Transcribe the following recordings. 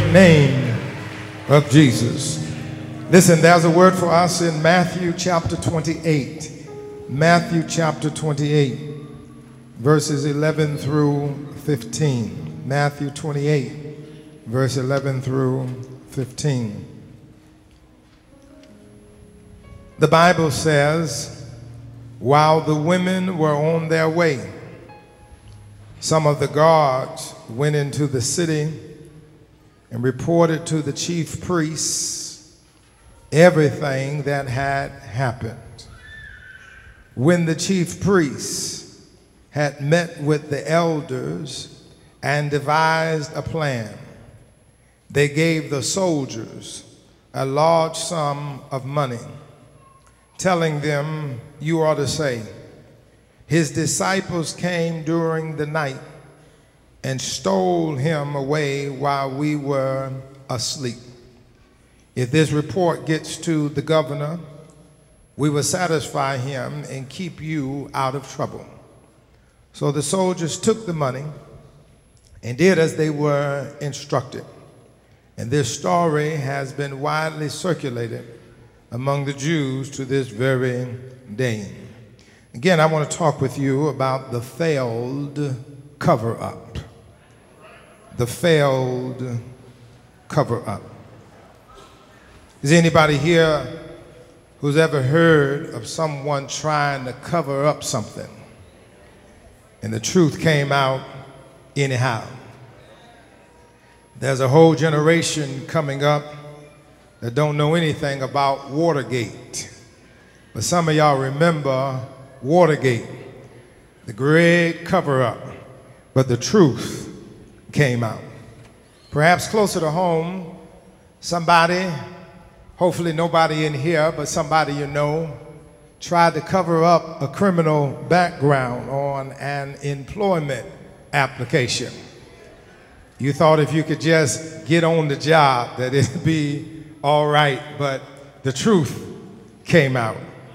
name of Jesus. Listen, there's a word for us in Matthew chapter 28. Matthew chapter 28, verses 11 through 15. Matthew 28, verse 11 through 15. The Bible says, while the women were on their way, some of the guards went into the city and reported to the chief priests everything that had happened. When the chief priests had met with the elders and devised a plan, they gave the soldiers a large sum of money, telling them, "You are to say, his disciples came during the night and stole him away while we were asleep. If this report gets to the governor, we will satisfy him and keep you out of trouble." So the soldiers took the money and did as they were instructed. And this story has been widely circulated among the Jews to this very day. Again, I want to talk with you about the failed cover-up. The failed cover-up. Is anybody here who's ever heard of someone trying to cover up something and the truth came out anyhow? There's a whole generation coming up that don't know anything about Watergate. But some of y'all remember Watergate, the great cover-up, but the truth came out. Perhaps closer to home, somebody, hopefully nobody in here, but somebody you know, tried to cover up a criminal background on an employment application. You thought if you could just get on the job that it'd be all right, but the truth came out.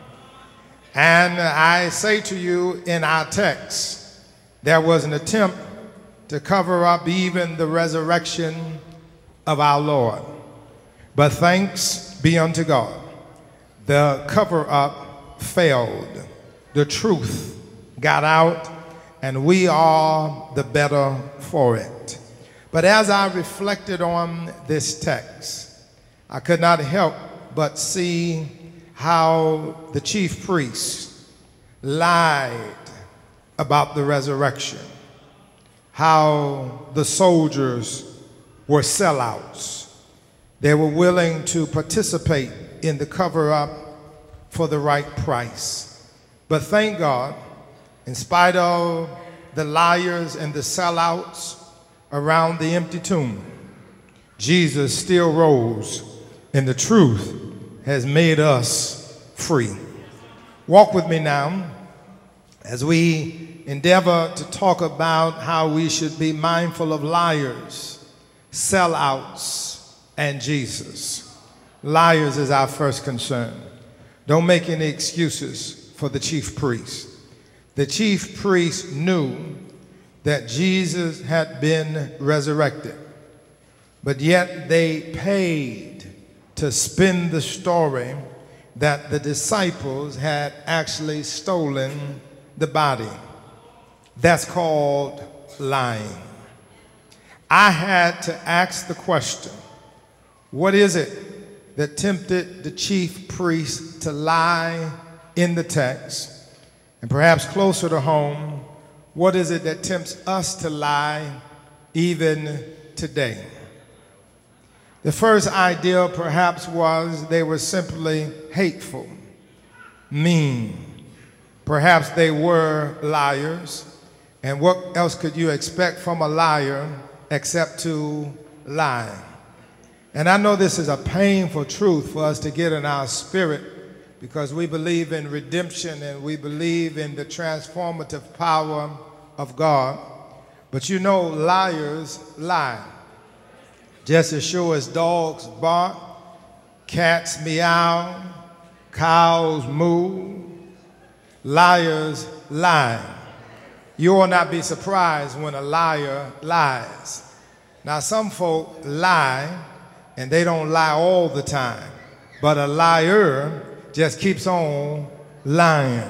And I say to you, in our text, there was an attempt to cover up even the resurrection of our Lord. But thanks be unto God, the cover-up failed. The truth got out, and we are the better for it. But as I reflected on this text, I could not help but see how the chief priests lied about the resurrection, how the soldiers were sellouts. They were willing to participate in the cover-up for the right price. But thank God, in spite of the liars and the sellouts around the empty tomb, Jesus still rose, and the truth has made us free. Walk with me now as we endeavor to talk about how we should be mindful of liars, sellouts, and Jesus. Liars is our first concern. Don't make any excuses for the chief priest. The chief priest knew that Jesus had been resurrected, but yet they paid to spin the story that the disciples had actually stolen the body. That's called lying. I had to ask the question, what is it that tempted the chief priest to lie in the text? And perhaps closer to home, what is it that tempts us to lie even today? The first idea perhaps was they were simply hateful, mean. Perhaps they were liars. And what else could you expect from a liar except to lie? And I know this is a painful truth for us to get in our spirit because we believe in redemption and we believe in the transformative power of God. But you know, liars lie. Just as sure as dogs bark, cats meow, cows moo, liars lie. You will not be surprised when a liar lies. Now, some folk lie, and they don't lie all the time, but a liar just keeps on lying.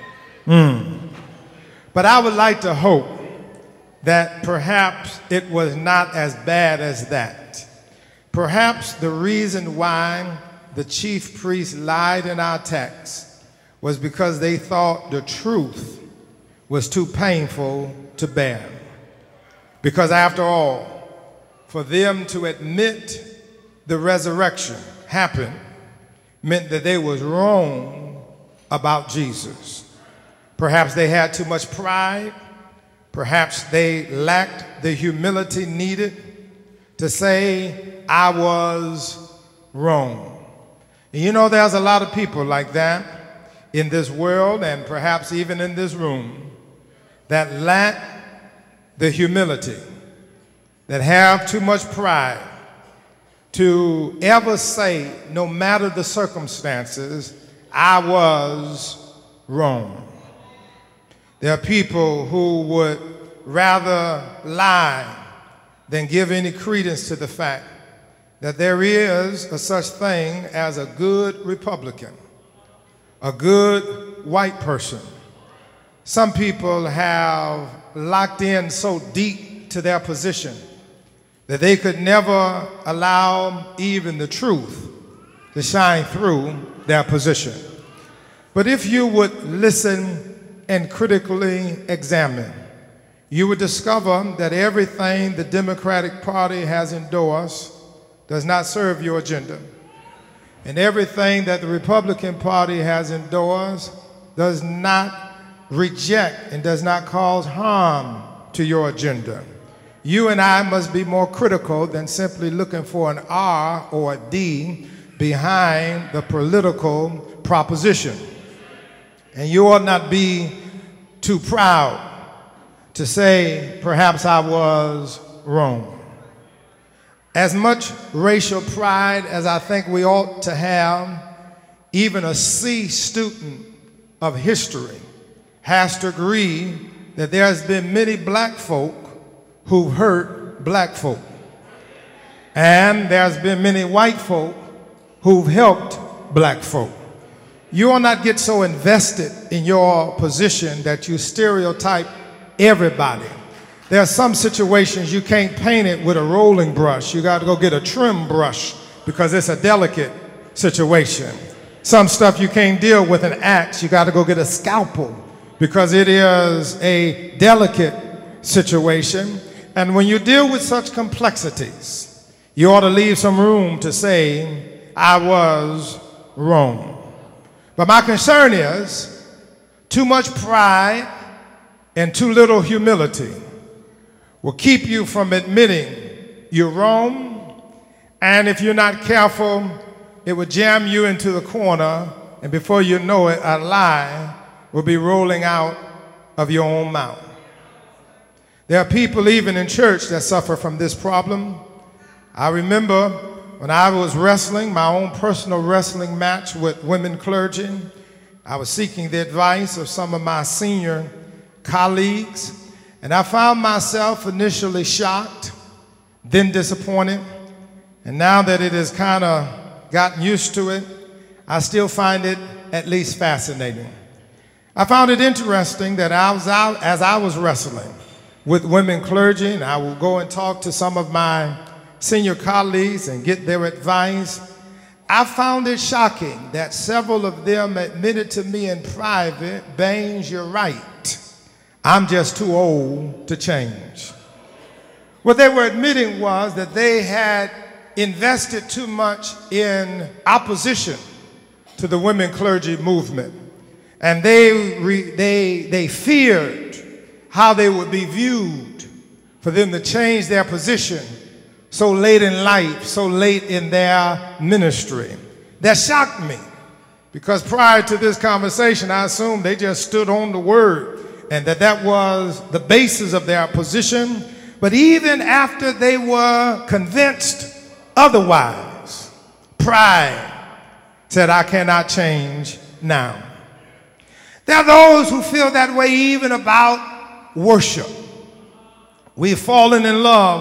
But I would like to hope that perhaps it was not as bad as that. Perhaps the reason why the chief priests lied in our text was because they thought the truth was too painful to bear. Because after all, for them to admit the resurrection happened meant that they was wrong about Jesus. Perhaps they had too much pride. Perhaps they lacked the humility needed to say, I was wrong. And you know, there's a lot of people like that in this world, and perhaps even in this room, that lack the humility, that have too much pride to ever say, no matter the circumstances, I was wrong. There are people who would rather lie than give any credence to the fact that there is a such thing as a good Republican, a good white person. Some people have locked in so deep to their position that they could never allow even the truth to shine through their position. But if you would listen and critically examine, you would discover that everything the Democratic Party has endorsed does not serve your agenda. And everything that the Republican Party has endorsed does not reject and does not cause harm to your agenda. You and I must be more critical than simply looking for an R or a D behind the political proposition. And you ought not be too proud to say, perhaps I was wrong. As much racial pride as I think we ought to have, even a C student of history has to agree that there's been many black folk who've hurt black folk. And there's been many white folk who've helped black folk. You will not get so invested in your position that you stereotype everybody. There are some situations you can't paint it with a rolling brush. You got to go get a trim brush because it's a delicate situation. Some stuff you can't deal with an axe. You got to go get a scalpel because it is a delicate situation. And when you deal with such complexities, you ought to leave some room to say, I was wrong. But my concern is too much pride and too little humility will keep you from admitting you're wrong, and if you're not careful, it will jam you into the corner, and before you know it, a lie will be rolling out of your own mouth. There are people even in church that suffer from this problem. I remember when I was wrestling, my own personal wrestling match with women clergy, I was seeking the advice of some of my senior colleagues, and I found myself initially shocked, then disappointed, and now that it has kind of gotten used to it, I still find it at least fascinating. I found it interesting that as I was wrestling with women clergy, and I will go and talk to some of my senior colleagues and get their advice, I found it shocking that several of them admitted to me in private, Baines, you're right. I'm just too old to change. What they were admitting was that they had invested too much in opposition to the women clergy movement. And they feared how they would be viewed for them to change their position so late in life, so late in their ministry. That shocked me because prior to this conversation, I assumed they just stood on the word and that was the basis of their position. But even after they were convinced otherwise, pride said, I cannot change now. There are those who feel that way even about worship. We've fallen in love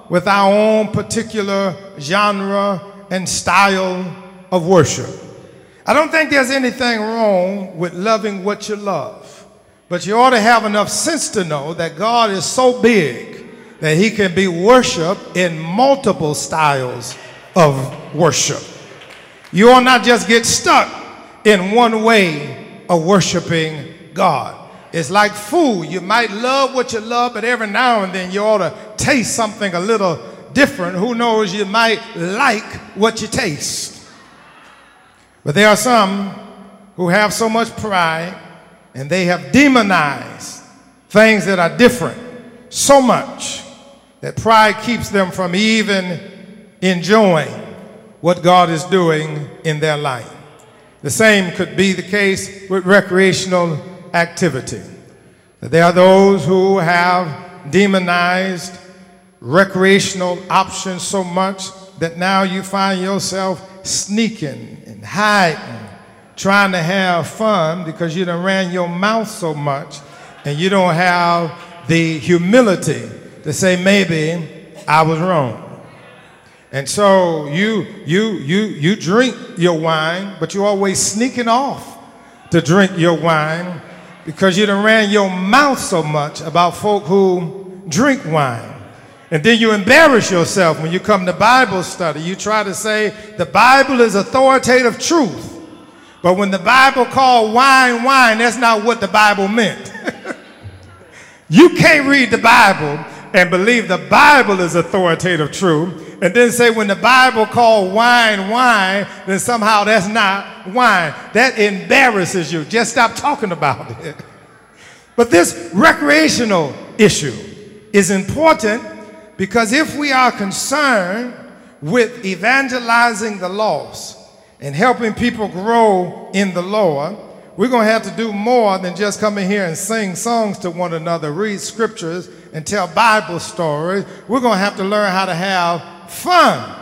with our own particular genre and style of worship. I don't think there's anything wrong with loving what you love, but you ought to have enough sense to know that God is so big that he can be worshiped in multiple styles of worship. You ought not just get stuck in one way of worshiping God. It's like food. You might love what you love, but every now and then you ought to taste something a little different. Who knows, you might like what you taste. But there are some who have so much pride and they have demonized things that are different so much that pride keeps them from even enjoying what God is doing in their life. The same could be the case with recreational activity. There are those who have demonized recreational options so much that now you find yourself sneaking and hiding, trying to have fun because you done ran your mouth so much and you don't have the humility to say, maybe I was wrong. And so you drink your wine, but you're always sneaking off to drink your wine because you done ran your mouth so much about folk who drink wine. And then you embarrass yourself when you come to Bible study. You try to say the Bible is authoritative truth. But when the Bible called wine, wine, that's not what the Bible meant. You can't read the Bible and believe the Bible is authoritative truth, and then say when the Bible called wine, wine, then somehow that's not wine. That embarrasses you. Just stop talking about it. But this recreational issue is important because if we are concerned with evangelizing the lost and helping people grow in the Lord, we're going to have to do more than just come in here and sing songs to one another, read scriptures, and tell Bible stories. We're going to have to learn how to have fun.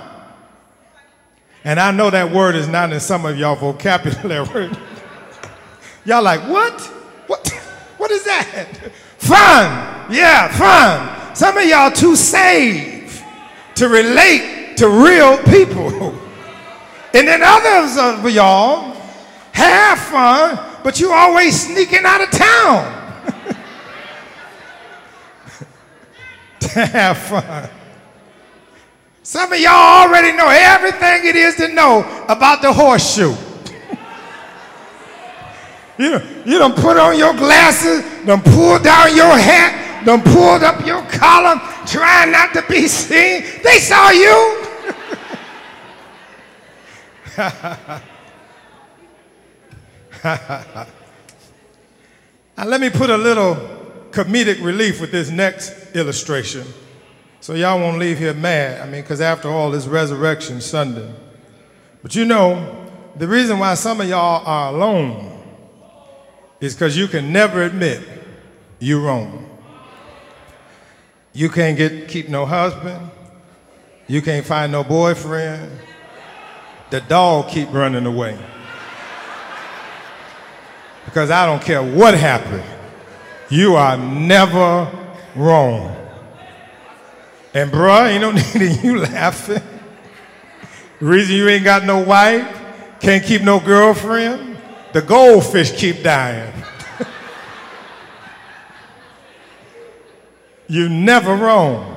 And I know that word is not in some of y'all vocabulary. Y'all like, what? What is that? Fun. Yeah, fun. Some of y'all too saved to relate to real people. And then others of y'all have fun, but you always sneaking out of town to have fun. Some of y'all already know everything it is to know about the horseshoe. You done put on your glasses, done pulled down your hat, done pulled up your collar, trying not to be seen. They saw you. Now let me put a little comedic relief with this next illustration so y'all won't leave here mad. I mean, because after all, it's Resurrection Sunday. But you know, the reason why some of y'all are alone is because you can never admit you're wrong. You can't keep no husband. You can't find no boyfriend. The dog keep running away. Because I don't care what happened, you are never wrong. And bruh, ain't no need in you laughing. The reason you ain't got no wife, can't keep no girlfriend, the goldfish keep dying. You never wrong.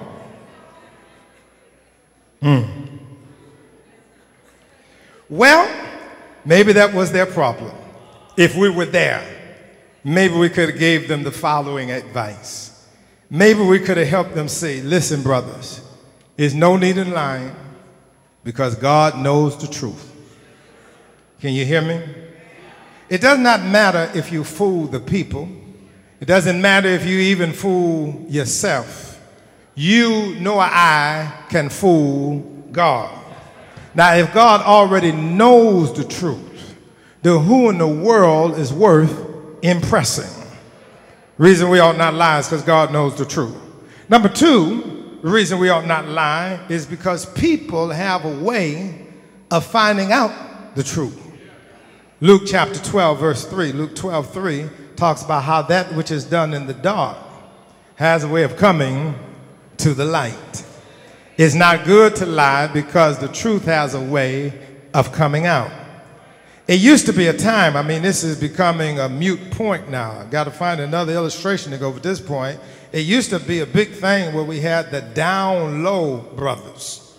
Well, maybe that was their problem. If we were there, maybe we could have gave them the following advice. Maybe we could have helped them say, listen, brothers, there's no need in lying because God knows the truth. Can you hear me? It does not matter if you fool the people. It doesn't matter if you even fool yourself. You nor I can fool God. Now, if God already knows the truth, then who in the world is worth impressing? Reason we ought not lie is because God knows the truth. Number two, the reason we ought not lie is because people have a way of finding out the truth. Luke chapter 12, verse 3. Luke 12:3 talks about how that which is done in the dark has a way of coming to the light. It's not good to lie because the truth has a way of coming out. It used to be a time, I mean, this is becoming a moot point now. I've got to find another illustration to go with this point. It used to be a big thing where we had the down low brothers.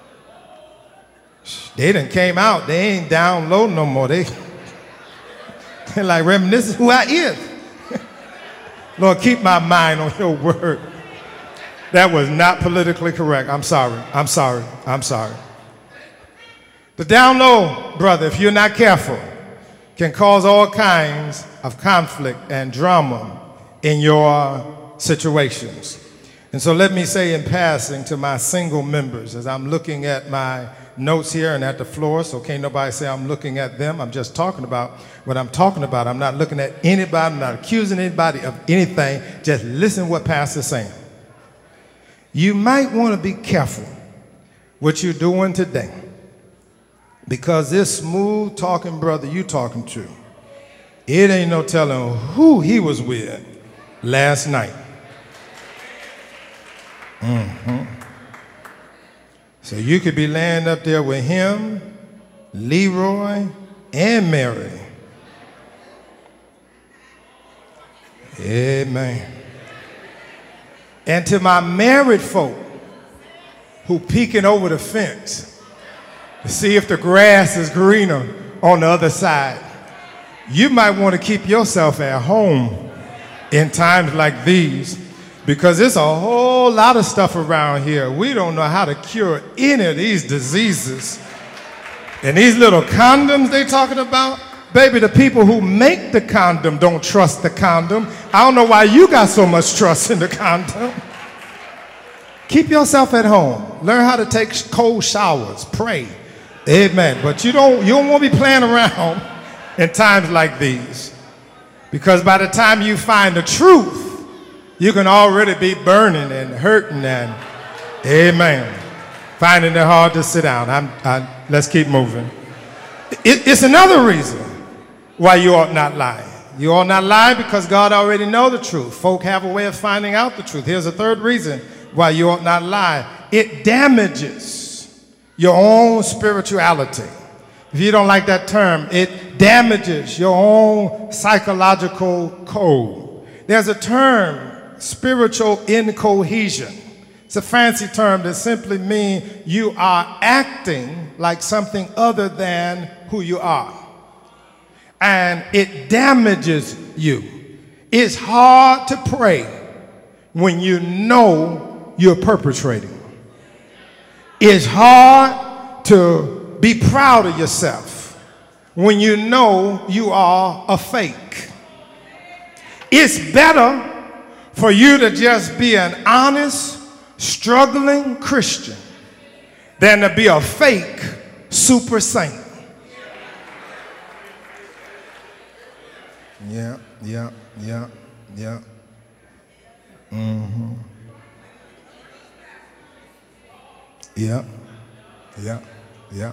They done came out, they ain't down low no more. They're like, Reverend, this is who I is. Lord, keep my mind on your word. That was not politically correct. I'm sorry. I'm sorry. I'm sorry. The down low, brother, if you're not careful, can cause all kinds of conflict and drama in your situations. And so let me say in passing to my single members, as I'm looking at my notes here and at the floor, so can't nobody say I'm looking at them. I'm just talking about what I'm talking about. I'm not looking at anybody. I'm not accusing anybody of anything. Just listen what Pastor's saying. You might want to be careful what you're doing today, because this smooth talking brother you talking to, it ain't no telling who he was with last night. So you could be laying up there with him, Leroy, and Mary. Amen. And to my married folk who peeking over the fence to see if the grass is greener on the other side, you might want to keep yourself at home in times like these, because there's a whole lot of stuff around here. We don't know how to cure any of these diseases. And these little condoms they talking about, baby, the people who make the condom don't trust the condom. I don't know why you got so much trust in the condom. Keep yourself at home. Learn how to take cold showers. Pray. Amen. But you don't want to be playing around in times like these, because by the time you find the truth, you can already be burning and hurting and, amen, finding it hard to sit down. Let's keep moving. It's another reason why you ought not lie. You ought not lie because God already knows the truth. Folk have a way of finding out the truth. Here's a third reason why you ought not lie. It damages your own spirituality. If you don't like that term, it damages your own psychological code. There's a term, spiritual incohesion. It's a fancy term that simply means you are acting like something other than who you are. And it damages you. It's hard to pray when you know you're perpetrating. It's hard to be proud of yourself when you know you are a fake. It's better for you to just be an honest, struggling Christian than to be a fake super saint. Yeah. Yeah.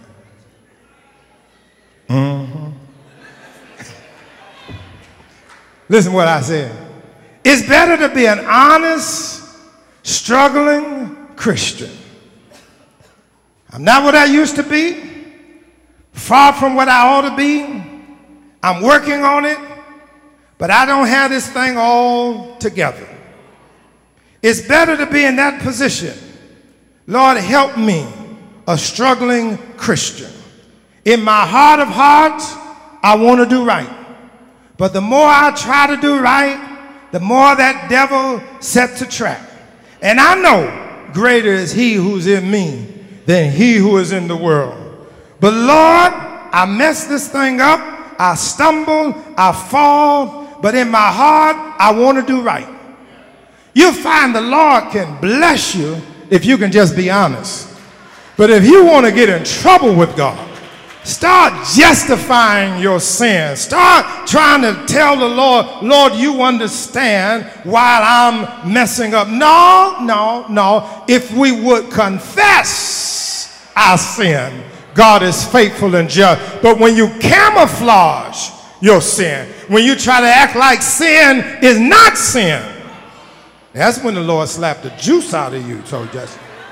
Listen what I said. It's better to be an honest, struggling Christian. I'm not what I used to be, far from what I ought to be. I'm working on it, but I don't have this thing all together. It's better to be in that position. Lord, help me, a struggling Christian. In my heart of hearts, I want to do right. But the more I try to do right, the more that devil sets a trap. And I know greater is he who's in me than he who is in the world. But Lord, I mess this thing up. I stumble, I fall, but in my heart, I want to do right. You'll find the Lord can bless you if you can just be honest. But if you want to get in trouble with God, start justifying your sin. Start trying to tell the Lord, Lord, you understand while I'm messing up. No. If we would confess our sin, God is faithful and just. But when you camouflage your sin, when you try to act like sin is not sin, that's when the Lord slapped the juice out of you. So just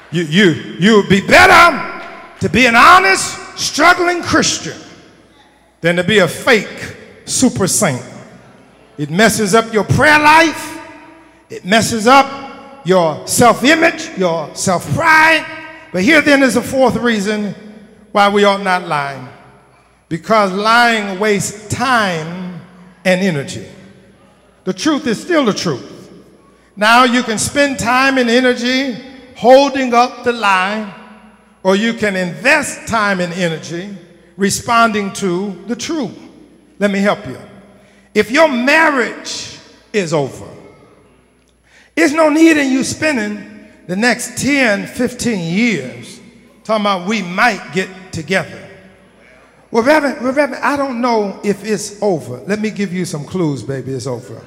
You would be better to be an honest, struggling Christian than to be a fake super saint. It messes up your prayer life. It messes up your self-image, your self-pride. But here then is a fourth reason why we ought not lie. Because lying wastes time and energy. The truth is still the truth. Now you can spend time and energy holding up the lie, or you can invest time and energy responding to the truth. Let me help you. If your marriage is over, there's no need in you spending the next 10, 15 years talking about we might get together. Well, Reverend, I don't know if it's over. Let me give you some clues, baby. It's over.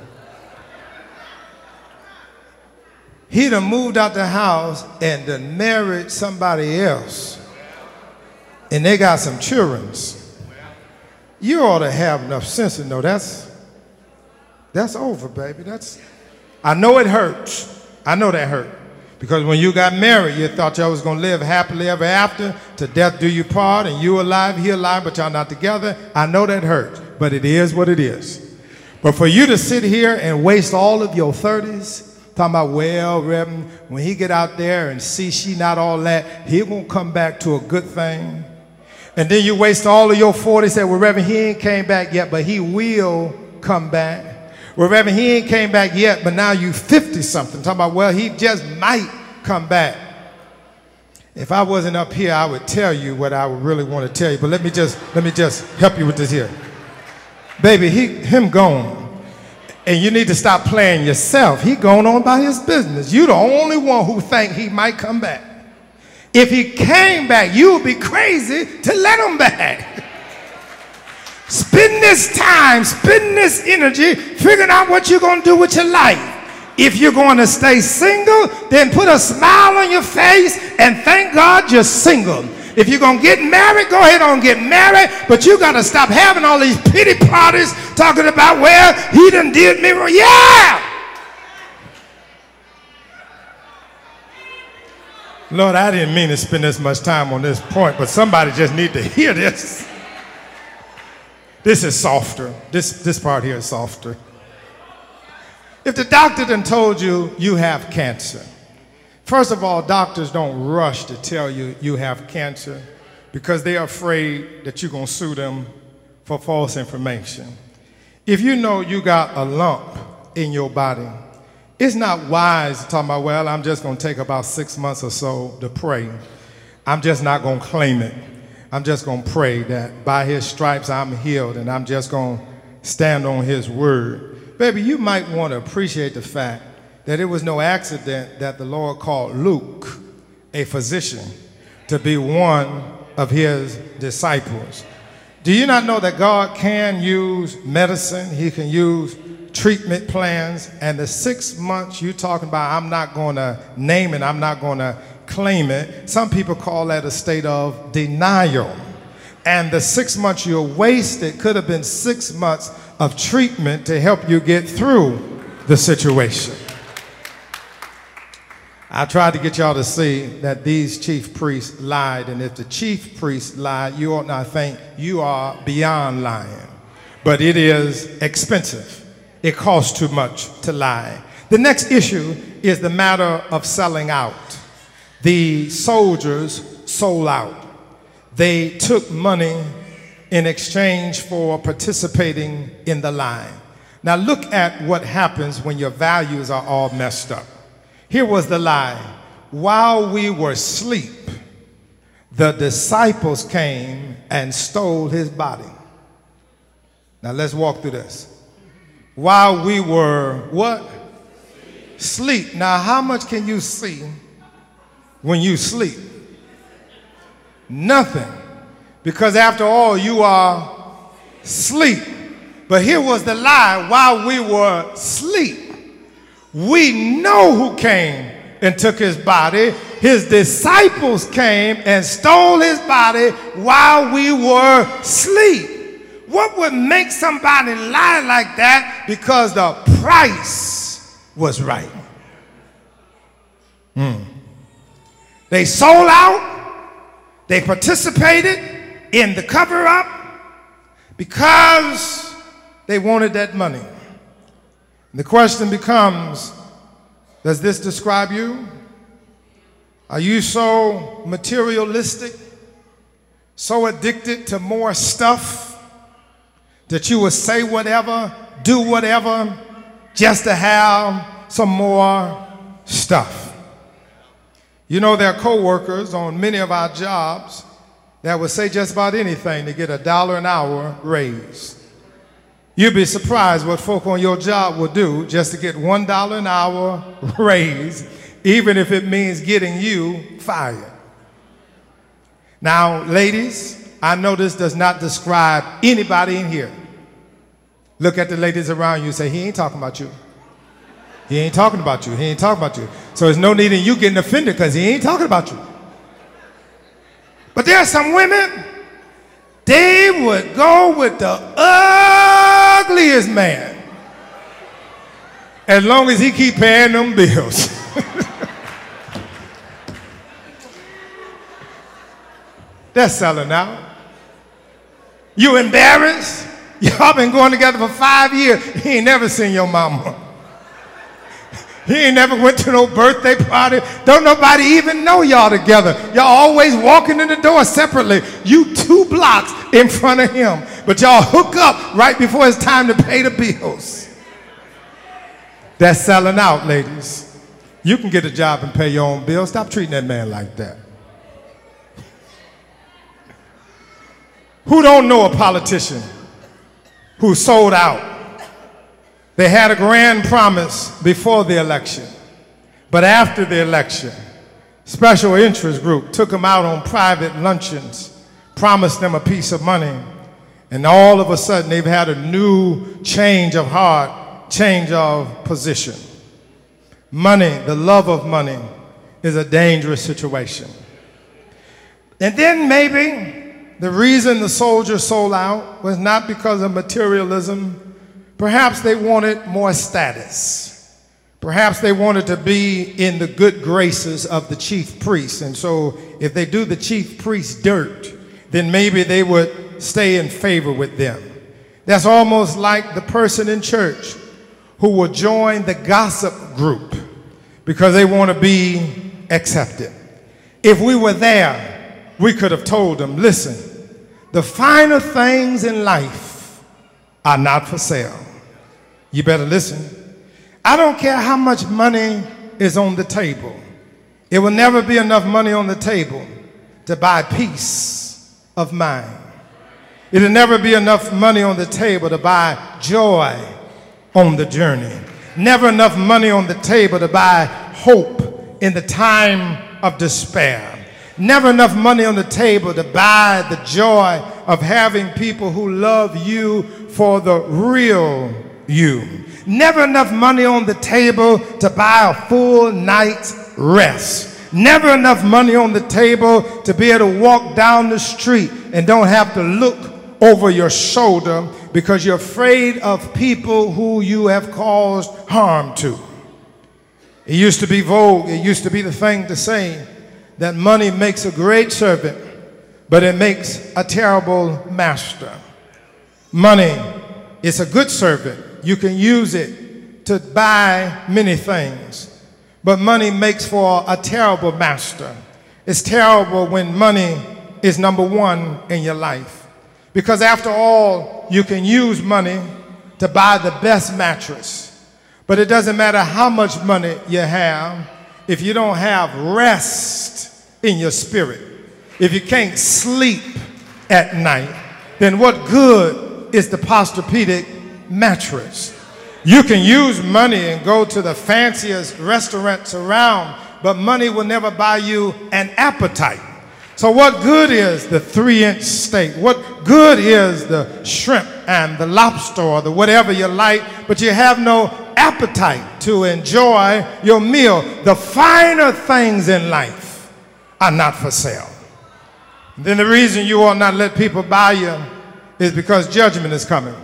He done moved out the house and done married somebody else. And they got some childrens. You ought to have enough sense to know that's over, baby. I know it hurts. I know that hurt. Because when you got married, you thought y'all was going to live happily ever after, to death do you part, and you alive, he alive, but y'all not together. I know that hurts, but it is what it is. But for you to sit here and waste all of your 30s, talking about, well, Reverend, when he get out there and see she not all that, he won't come back to a good thing. And then you waste all of your 40s, say, well, Reverend, he ain't came back yet, but he will come back. Well, Reverend, he ain't came back yet, but now you 50-something. Talking about, well, he just might come back. If I wasn't up here, I would tell you what I would really want to tell you. But let me just help you with this here. Baby, him gone. And you need to stop playing yourself. He going on by his business. You the only one who think he might come back. If he came back, you would be crazy to let him back. Spend this time, spend this energy, figuring out what you're going to do with your life. If you're going to stay single, then put a smile on your face and thank God you're single. If you're going to get married, go ahead and get married, but you got to stop having all these pity parties talking about, well, he done did me wrong. Yeah! Lord, I didn't mean to spend this much time on this point, but somebody just need to hear this. This is softer. This part here is softer. If the doctor done told you you have cancer, first of all, doctors don't rush to tell you you have cancer because they're afraid that you're going to sue them for false information. If you know you got a lump in your body, it's not wise to talk about, well, I'm just going to take about 6 months or so to pray. I'm just not going to claim it. I'm just going to pray that by his stripes I'm healed, and I'm just going to stand on his word. Baby, you might want to appreciate the fact that it was no accident that the Lord called Luke, a physician, to be one of his disciples. Do you not know that God can use medicine? He can use treatment plans. And the 6 months you're talking about, I'm not going to name it, I'm not going to claim it. Some people call that a state of denial. And the 6 months you're wasted could have been 6 months of treatment to help you get through the situation. I tried to get y'all to see that these chief priests lied, and if the chief priests lied, you ought not think you are beyond lying. But it is expensive. It costs too much to lie. The next issue is the matter of selling out. The soldiers sold out. They took money in exchange for participating in the lie. Now look at what happens when your values are all messed up. Here was the lie. While we were asleep, the disciples came and stole his body. Now let's walk through this. While we were what? Sleep. Now how much can you see when you sleep? Nothing. Because after all, you are asleep. But here was the lie. While we were asleep, we know who came and took his body. His disciples came and stole his body while we were asleep. What would make somebody lie like that? Because the price was right. They sold out. They participated in the cover-up because they wanted that money. The question becomes, does this describe you? Are you so materialistic, so addicted to more stuff that you will say whatever, do whatever, just to have some more stuff? You know, there are co-workers on many of our jobs that would say just about anything to get $1 an hour raise. You'd be surprised what folk on your job will do just to get $1 an hour raise, even if it means getting you fired. Now, ladies, I know this does not describe anybody in here. Look at the ladies around you and say, he ain't talking about you. He ain't talking about you. He ain't talking about you. So there's no need in you getting offended because he ain't talking about you. But there are some women, they would go with the ugliest man as long as he keep paying them bills. That's selling out. You embarrassed? Y'all been going together for 5 years. He ain't never seen your mama. He ain't never went to no birthday party. Don't nobody even know y'all together. Y'all always walking in the door separately. You 2 blocks in front of him. But y'all hook up right before it's time to pay the bills. That's selling out, ladies. You can get a job and pay your own bills. Stop treating that man like that. Who don't know a politician who sold out? They had a grand promise before the election, but after the election, special interest group took them out on private luncheons, promised them a piece of money, and all of a sudden they've had a new change of heart, change of position. Money, the love of money, is a dangerous situation. And then maybe the reason the soldiers sold out was not because of materialism. Perhaps they wanted more status. Perhaps they wanted to be in the good graces of the chief priest. And so if they do the chief priest dirt, then maybe they would stay in favor with them. That's almost like the person in church who will join the gossip group because they want to be accepted. If we were there, we could have told them, listen, the finer things in life are not for sale. You better listen. I don't care how much money is on the table. It will never be enough money on the table to buy peace of mind. It'll never be enough money on the table to buy joy on the journey. Never enough money on the table to buy hope in the time of despair. Never enough money on the table to buy the joy of having people who love you for the real you. Never enough money on the table to buy a full night's rest. Never enough money on the table to be able to walk down the street and don't have to look over your shoulder because you're afraid of people who you have caused harm to. It used to be vogue, it used to be the thing to say that money makes a great servant, but it makes a terrible master. Money is a good servant. You can use it to buy many things, but money makes for a terrible master. It's terrible when money is number one in your life, because after all, you can use money to buy the best mattress, but it doesn't matter how much money you have if you don't have rest in your spirit. If you can't sleep at night, then what good is the Posturepedic mattress? You can use money and go to the fanciest restaurants around, but money will never buy you an appetite. So what good is the 3-inch steak? What good is the shrimp and the lobster or the whatever you like, but you have no appetite to enjoy your meal? The finer things in life are not for sale. And then the reason you ought not let people buy you is because judgment is coming.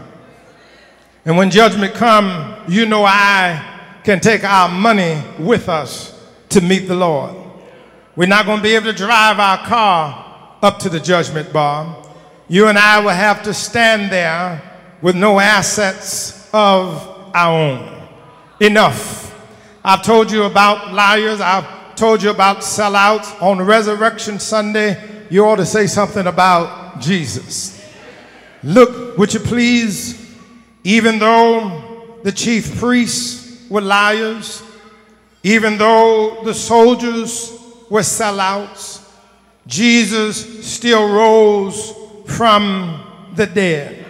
And when judgment comes, you know I can take our money with us to meet the Lord. We're not going to be able to drive our car up to the judgment bar. You and I will have to stand there with no assets of our own. Enough. I've told you about liars. I've told you about sellouts. On Resurrection Sunday, you ought to say something about Jesus. Look, would you please, even though the chief priests were liars, even though the soldiers were sellouts, Jesus still rose from the dead.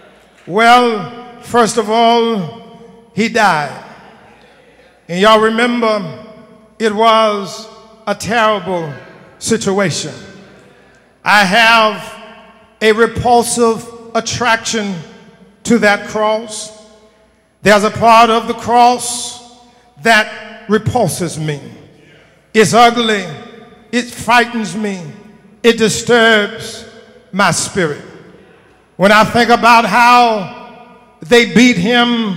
Well, first of all, he died. And y'all remember, it was a terrible situation. I have a repulsive attraction to that cross. There's a part of the cross that repulses me. It's ugly. It frightens me. It disturbs my spirit. When I think about how they beat him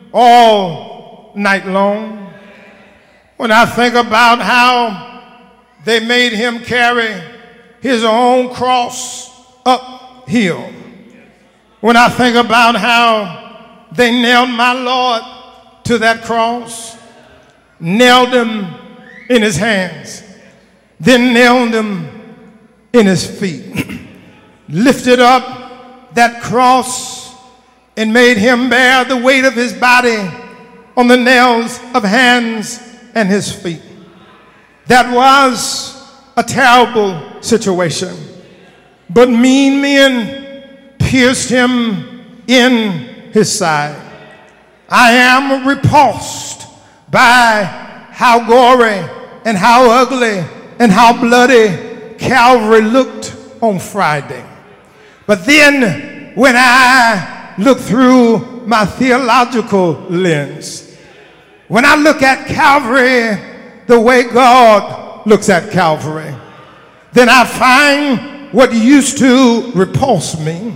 all night long, when I think about how they made him carry his own cross uphill, when I think about how they nailed my Lord to that cross, nailed him in his hands, then nailed him in his feet, lifted up that cross and made him bear the weight of his body on the nails of hands and his feet. That was a terrible situation. But mean men pierced him in his side. I am repulsed by how gory and how ugly and how bloody Calvary looked on Friday. But then when I look through my theological lens, when I look at Calvary the way God looks at Calvary, then I find what used to repulse me,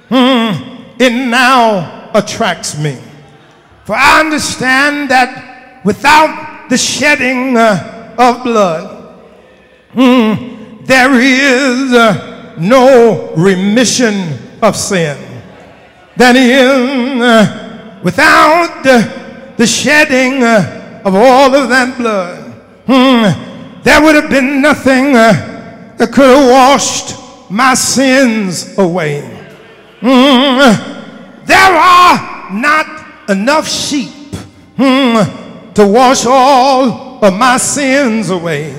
it now attracts me. For I understand that without the shedding of blood, there is no remission of sin. That is, without the shedding of all of that blood, there would have been nothing that could have washed my sins away. There are not enough sheep to wash all of my sins away.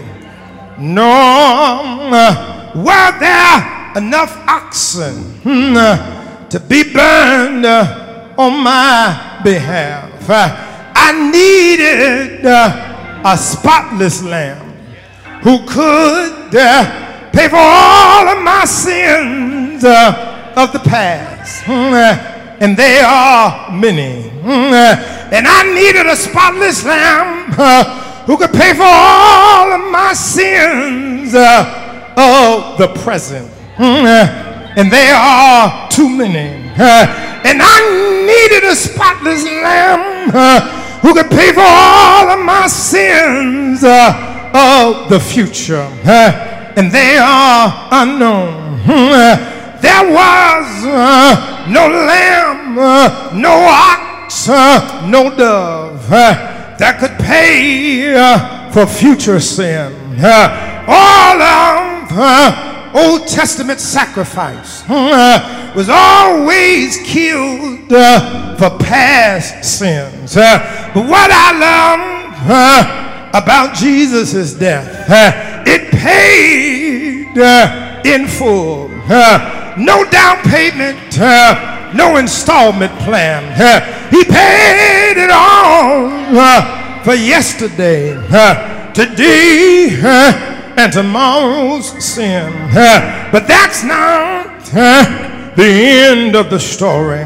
Nor were there enough oxen to be burned on my behalf. I needed a spotless lamb who could pay for all of my sins of the past. And they are many. And I needed a spotless lamb who could pay for all of my sins of the present. And they are too many. And I needed a spotless lamb who could pay for all of my sins of the future. And they are unknown. There was no lamb, no ox, no dove that could pay for future sin. All of Old Testament sacrifice was always killed for past sins. But what I love about Jesus' death, it paid in full. No down payment, no installment plan. He paid it all for yesterday, today, and tomorrow's sin. But that's not the end of the story.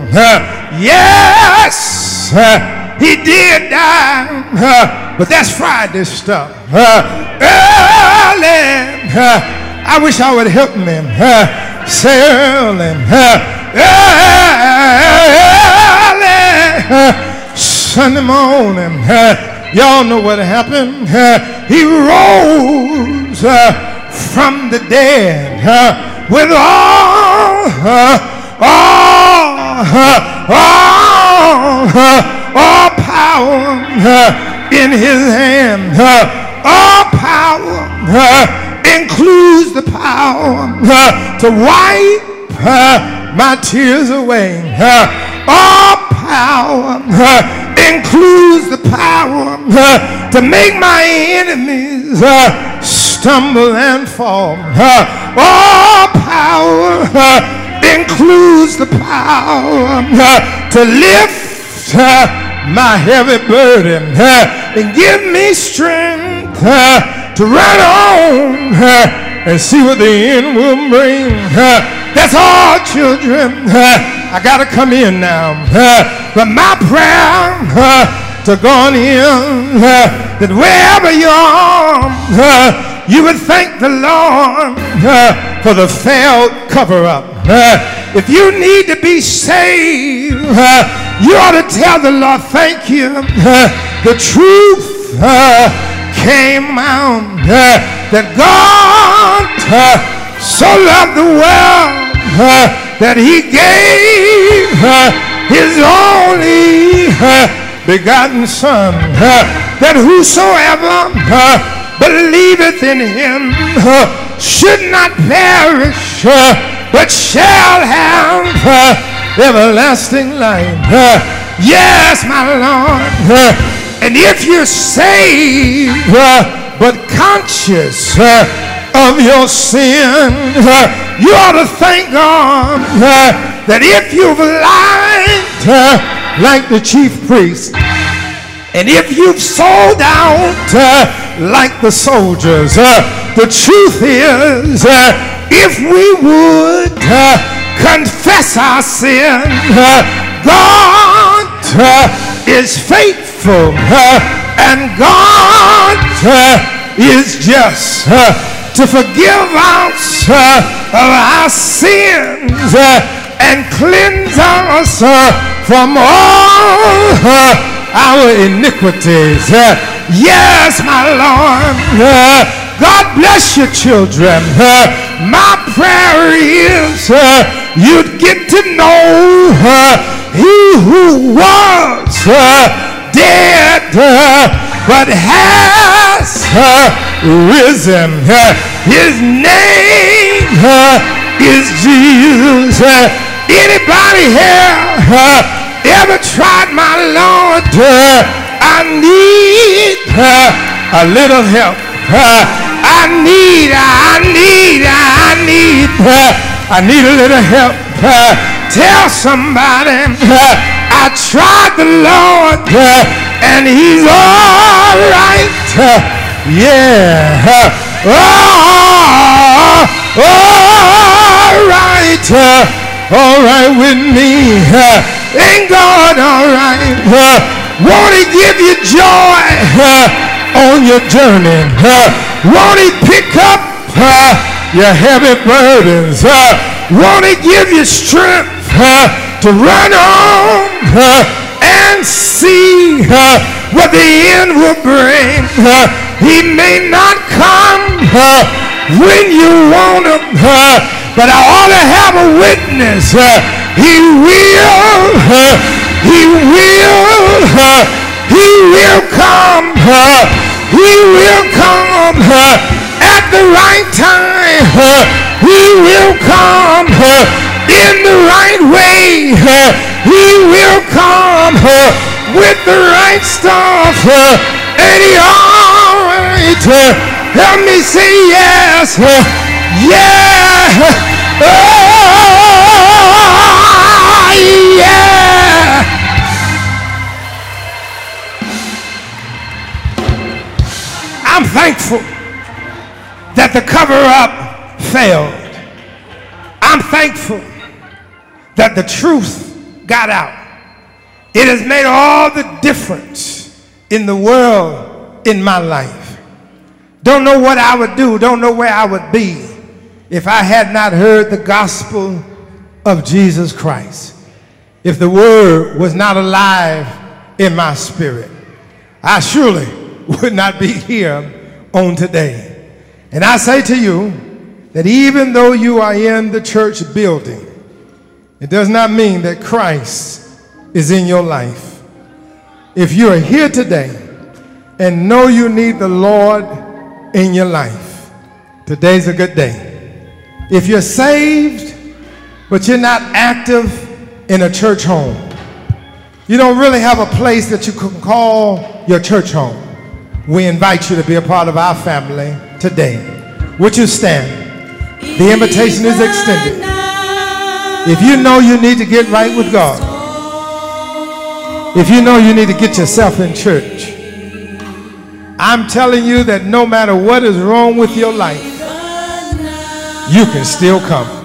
Yes, he did die, but that's Friday stuff. Early, I wish I would help me. Say early, Sunday morning. Y'all know what happened. He rose him from the dead with all power in his hand. All power includes the power to wipe my tears away. All power includes the power to make my enemies stumble and fall. All power includes the power to lift my heavy burden and give me strength to run on and see what the end will bring. That's all, children. I got to come in now. But my prayer to go on in, that wherever you are, you would thank the Lord for the failed cover-up. If you need to be saved, you ought to tell the Lord, thank you. The truth came out that God so loved the world that he gave his only begotten Son, that whosoever believeth in him should not perish, but shall have everlasting life. Yes, my Lord. And if you're saved but conscious of your sin, you ought to thank God that if you've lied like the chief priest, and if you've sold out like the soldiers, the truth is, if we would confess our sin, God is faithful and God is just to forgive us of our sins and cleanse us from all our iniquities. Yes, my Lord. God bless your children. My prayer is you'd get to know he who was dead but has risen. His name is Jesus. Anybody here ever tried, my Lord? I need a little help. I need a little help. Tell somebody I tried the Lord and he's all right. Yeah. All right with me. Ain't God all right? Won't he give you joy on your journey? Won't he pick up your heavy burdens? Won't he give you strength to run on and see what the end will bring? He may not come when you want him, but I ought to have a witness. He will come. He will come at the right time. He will come in the right way. He will come with the right stuff. And he all right. Help me say yes. Yeah. Oh, yeah. I'm thankful that the cover-up failed. I'm thankful that the truth got out. It has made all the difference in the world in my life. Don't know what I would do, don't know where I would be if I had not heard the gospel of Jesus Christ. If the word was not alive in my spirit, I surely would not be here on today. And I say to you that even though you are in the church building, it does not mean that Christ is in your life. If you are here today and know you need the Lord in your life, today's a good day. If you're saved, but you're not active in a church home, you don't really have a place that you can call your church home, we invite you to be a part of our family today. Would you stand? The invitation is extended. If you know you need to get right with God, if you know you need to get yourself in church, I'm telling you that no matter what is wrong with your life, you can still come.